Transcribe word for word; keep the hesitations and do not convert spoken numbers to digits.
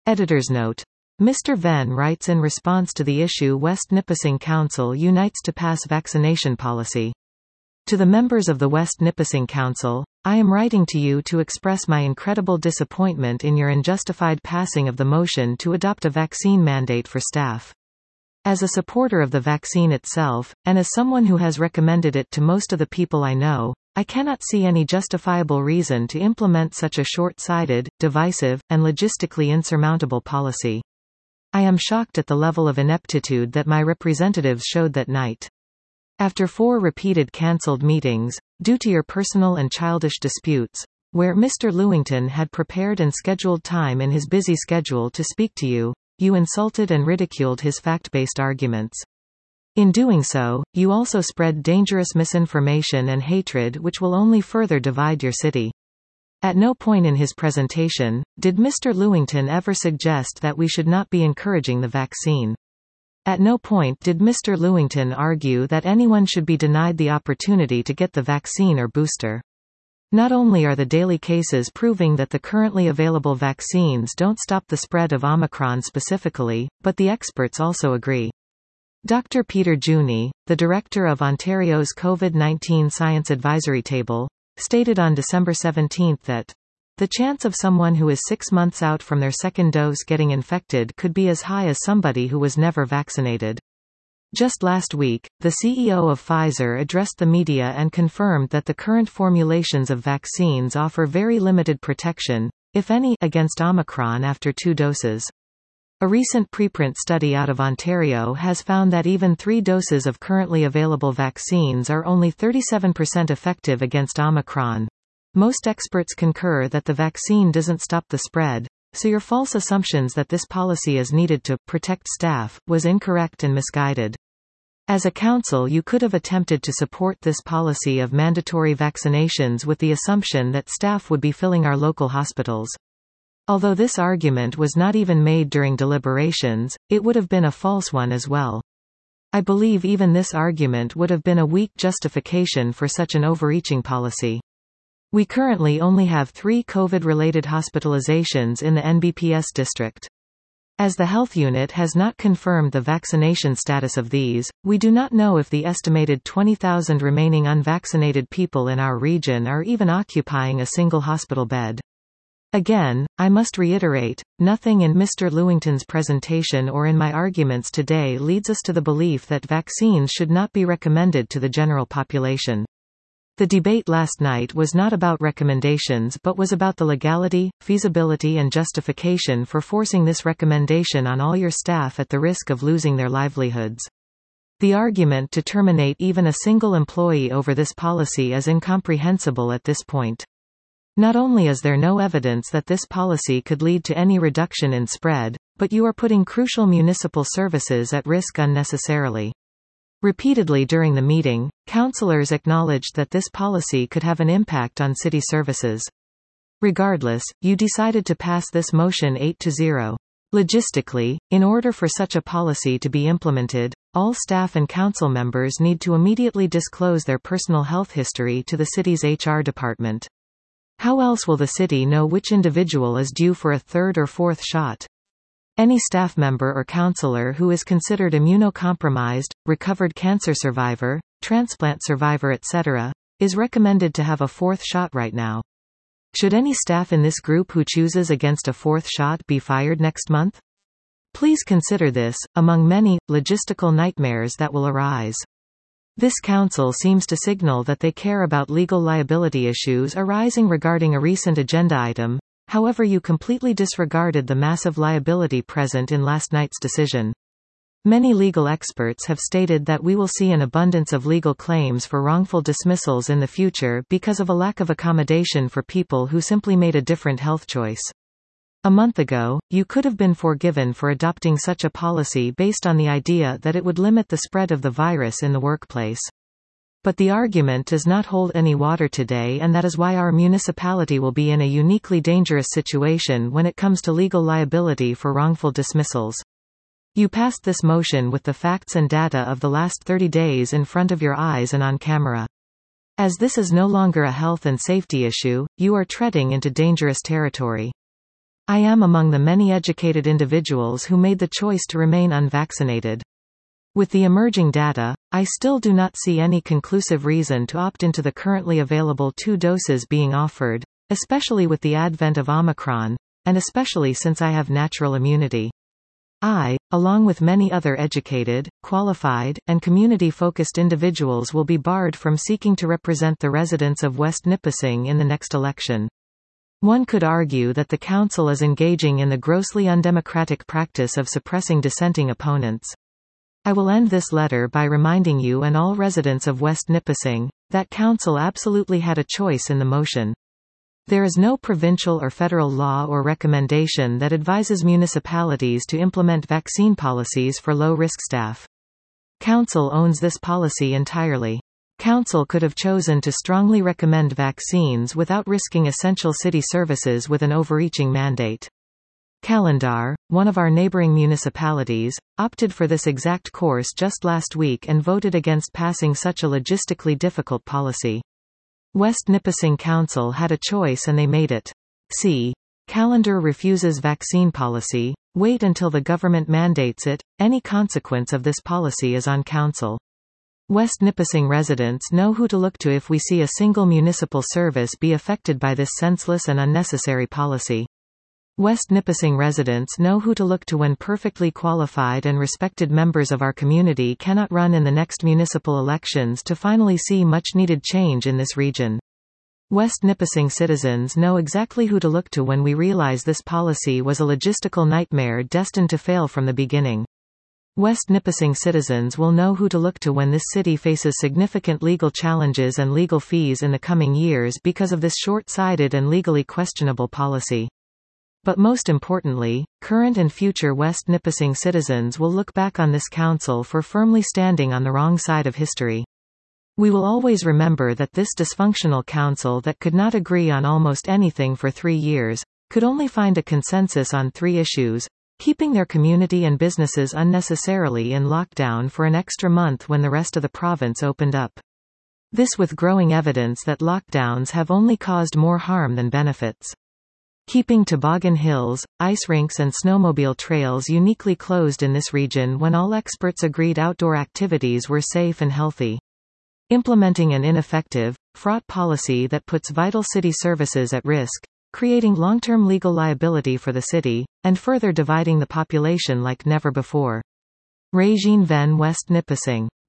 Editor's note. Mister Venn writes in response to the issue West Nipissing Council unites to pass vaccination policy. To the members of the West Nipissing Council, I am writing to you to express my incredible disappointment in your unjustified passing of the motion to adopt a vaccine mandate for staff. As a supporter of the vaccine itself, and as someone who has recommended it to most of the people I know, I cannot see any justifiable reason to implement such a short-sighted, divisive, and logistically insurmountable policy. I am shocked at the level of ineptitude that my representatives showed that night. After four repeated cancelled meetings, due to your personal and childish disputes, where Mister Lewington had prepared and scheduled time in his busy schedule to speak to you, you insulted and ridiculed his fact-based arguments. In doing so, you also spread dangerous misinformation and hatred which will only further divide your city. At no point in his presentation, did Mister Lewington ever suggest that we should not be encouraging the vaccine. At no point did Mister Lewington argue that anyone should be denied the opportunity to get the vaccine or booster. Not only are the daily cases proving that the currently available vaccines don't stop the spread of Omicron specifically, but the experts also agree. Doctor Peter Juni, the director of Ontario's COVID nineteen Science Advisory Table, stated on December seventeenth that the chance of someone who is six months out from their second dose getting infected could be as high as somebody who was never vaccinated. Just last week, the C E O of Pfizer addressed the media and confirmed that the current formulations of vaccines offer very limited protection, if any, against Omicron after two doses. A recent preprint study out of Ontario has found that even three doses of currently available vaccines are only thirty-seven percent effective against Omicron. Most experts concur that the vaccine doesn't stop the spread, so your false assumptions that this policy is needed to protect staff was incorrect and misguided. As a council, you could have attempted to support this policy of mandatory vaccinations with the assumption that staff would be filling our local hospitals. Although this argument was not even made during deliberations, it would have been a false one as well. I believe even this argument would have been a weak justification for such an overreaching policy. We currently only have three COVID-related hospitalizations in the N B P S district. As the health unit has not confirmed the vaccination status of these, we do not know if the estimated twenty thousand remaining unvaccinated people in our region are even occupying a single hospital bed. Again, I must reiterate, nothing in Mister Lewington's presentation or in my arguments today leads us to the belief that vaccines should not be recommended to the general population. The debate last night was not about recommendations but was about the legality, feasibility and justification for forcing this recommendation on all your staff at the risk of losing their livelihoods. The argument to terminate even a single employee over this policy is incomprehensible at this point. Not only is there no evidence that this policy could lead to any reduction in spread, but you are putting crucial municipal services at risk unnecessarily. Repeatedly during the meeting, councillors acknowledged that this policy could have an impact on city services. Regardless, you decided to pass this motion eight to zero. Logistically, in order for such a policy to be implemented, all staff and council members need to immediately disclose their personal health history to the city's H R department. How else will the city know which individual is due for a third or fourth shot? Any staff member or councillor who is considered immunocompromised, recovered cancer survivor, transplant survivor et cetera, is recommended to have a fourth shot right now. Should any staff in this group who chooses against a fourth shot be fired next month? Please consider this, among many, logistical nightmares that will arise. This council seems to signal that they care about legal liability issues arising regarding a recent agenda item. However, you completely disregarded the massive liability present in last night's decision. Many legal experts have stated that we will see an abundance of legal claims for wrongful dismissals in the future because of a lack of accommodation for people who simply made a different health choice. A month ago, you could have been forgiven for adopting such a policy based on the idea that it would limit the spread of the virus in the workplace. But the argument does not hold any water today, and that is why our municipality will be in a uniquely dangerous situation when it comes to legal liability for wrongful dismissals. You passed this motion with the facts and data of the last thirty days in front of your eyes and on camera. As this is no longer a health and safety issue, you are treading into dangerous territory. I am among the many educated individuals who made the choice to remain unvaccinated. With the emerging data, I still do not see any conclusive reason to opt into the currently available two doses being offered, especially with the advent of Omicron, and especially since I have natural immunity. I, along with many other educated, qualified, and community-focused individuals will be barred from seeking to represent the residents of West Nipissing in the next election. One could argue that the council is engaging in the grossly undemocratic practice of suppressing dissenting opponents. I will end this letter by reminding you and all residents of West Nipissing, that council absolutely had a choice in the motion. There is no provincial or federal law or recommendation that advises municipalities to implement vaccine policies for low-risk staff. Council owns this policy entirely. Council could have chosen to strongly recommend vaccines without risking essential city services with an overreaching mandate. Calendar, one of our neighboring municipalities, opted for this exact course just last week and voted against passing such a logistically difficult policy. West Nipissing Council had a choice and they made it. See. Calendar refuses vaccine policy. Wait until the government mandates it. Any consequence of this policy is on council. West Nipissing residents know who to look to if we see a single municipal service be affected by this senseless and unnecessary policy. West Nipissing residents know who to look to when perfectly qualified and respected members of our community cannot run in the next municipal elections to finally see much-needed change in this region. West Nipissing citizens know exactly who to look to when we realize this policy was a logistical nightmare destined to fail from the beginning. West Nipissing citizens will know who to look to when this city faces significant legal challenges and legal fees in the coming years because of this short-sighted and legally questionable policy. But most importantly, current and future West Nipissing citizens will look back on this council for firmly standing on the wrong side of history. We will always remember that this dysfunctional council that could not agree on almost anything for three years, could only find a consensus on three issues: keeping their community and businesses unnecessarily in lockdown for an extra month when the rest of the province opened up. This with growing evidence that lockdowns have only caused more harm than benefits. Keeping toboggan hills, ice rinks and snowmobile trails uniquely closed in this region when all experts agreed outdoor activities were safe and healthy. Implementing an ineffective, fraught policy that puts vital city services at risk, creating long-term legal liability for the city, and further dividing the population like never before. Regine Ven, West Nipissing.